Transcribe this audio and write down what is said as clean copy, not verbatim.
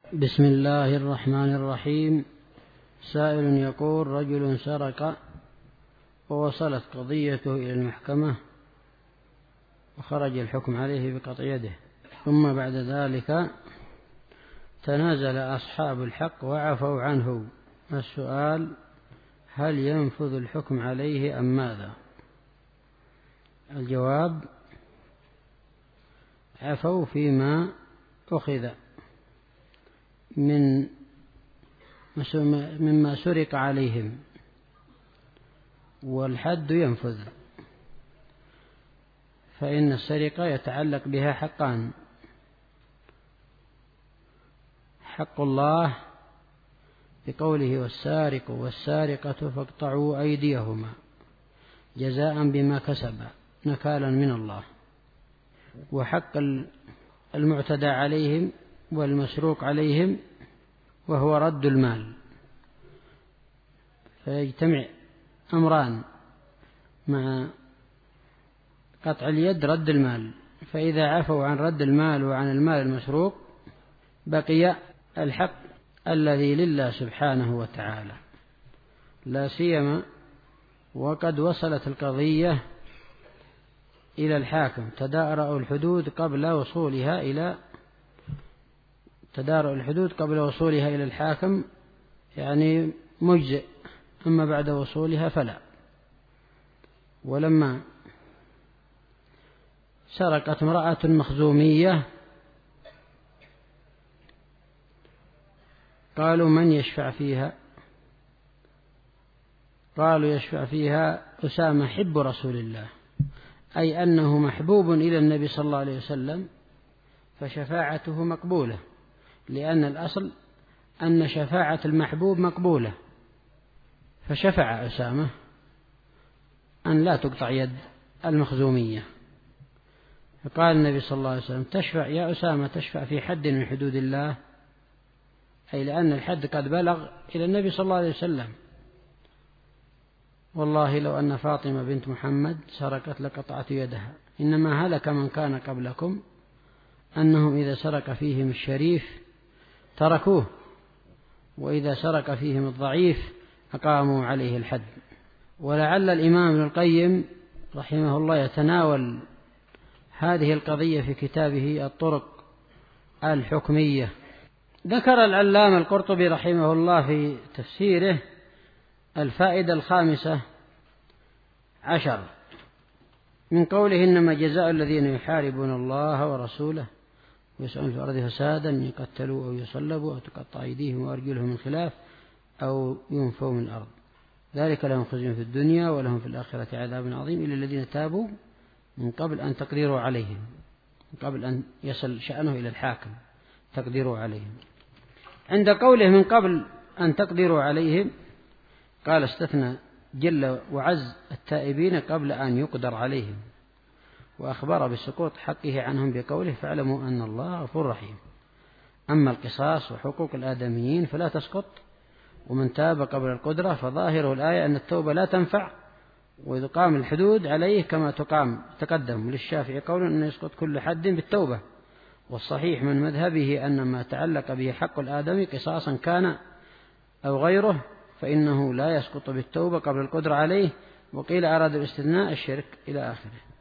بسم الله الرحمن الرحيم. سائل يقول: رجل سرق ووصلت قضيته إلى المحكمة وخرج الحكم عليه بقطع يده، ثم بعد ذلك تنازل أصحاب الحق وعفوا عنه. السؤال: هل ينفذ الحكم عليه أم ماذا؟ الجواب: عفوا فيما أخذ مما سرق عليهم، والحد ينفذ، فإن السرقة يتعلق بها حقان: حق الله بقوله: والسارق والسارقة فاقطعوا أيديهما جزاء بما كسبا نكالا من الله، وحق المعتدى عليهم والمسروق عليهم وهو رد المال. فيجتمع أمران مع قطع اليد: رد المال، فإذا عفوا عن رد المال وعن المال المسروق بقي الحق الذي لله سبحانه وتعالى، لا سيما وقد وصلت القضية إلى الحاكم. تدارأ الحدود قبل وصولها إلى الحاكم يعني مجزئ، أما بعد وصولها فلا. ولما سرقت امرأة مخزومية قالوا: من يشفع فيها؟ قالوا: يشفع فيها أسامة حب رسول الله، أي أنه محبوب إلى النبي صلى الله عليه وسلم، فشفاعته مقبولة، لأن الأصل أن شفاعة المحبوب مقبولة. فشفع أسامة أن لا تقطع يد المخزومية، فقال النبي صلى الله عليه وسلم: تشفع يا أسامة، تشفع في حد من حدود الله، أي لأن الحد قد بلغ إلى النبي صلى الله عليه وسلم. والله لو أن فاطمة بنت محمد سرقت لقطعت يدها، إنما هلك من كان قبلكم أنهم إذا سرق فيهم الشريف تركوه، وإذا سرق فيهم الضعيف أقاموا عليه الحد. ولعل الإمام ابن القيم رحمه الله يتناول هذه القضية في كتابه الطرق الحكمية. ذكر العلامة القرطبي رحمه الله في تفسيره الفائدة 15 من قوله: إنما جزاء الذين يحاربون الله ورسوله ويسعون في الأرض فسادا يقتلوا أو يصلبوا أو تقطع أيديهم وأرجلهم من خلاف أو ينفوا من الأرض، ذلك لهم خزي في الدنيا ولهم في الآخرة عذاب عظيم، إلا الذين تابوا من قبل أن تقدروا عليهم، من قبل أن يصل شأنه إلى الحاكم تقدروا عليهم. عند قوله من قبل أن تقدروا عليهم قال: استثنى جل وعز التائبين قبل أن يقدر عليهم، وأخبر بسقوط حقه عنهم بقوله: فاعلموا أن الله غفور رحيم. أما القصاص وحقوق الآدميين فلا تسقط، ومن تاب قبل القدرة فظاهره الآية أن التوبة لا تنفع، وإذا قام الحدود عليه كما تقدم. للشافعي قول أن يسقط كل حد بالتوبة، والصحيح من مذهبه أن ما تعلق به حق الآدمي قصاصا كان أو غيره فإنه لا يسقط بالتوبة قبل القدرة عليه، وقيل أراد الاستثناء الشرك إلى آخره.